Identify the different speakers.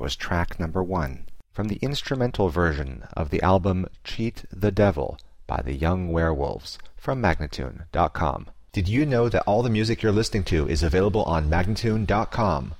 Speaker 1: was track number 1 from the instrumental version of the album Cheat the Devil by the Young Werewolves from Magnatune.com. Did you know that all the music you're listening to is available on Magnatune.com?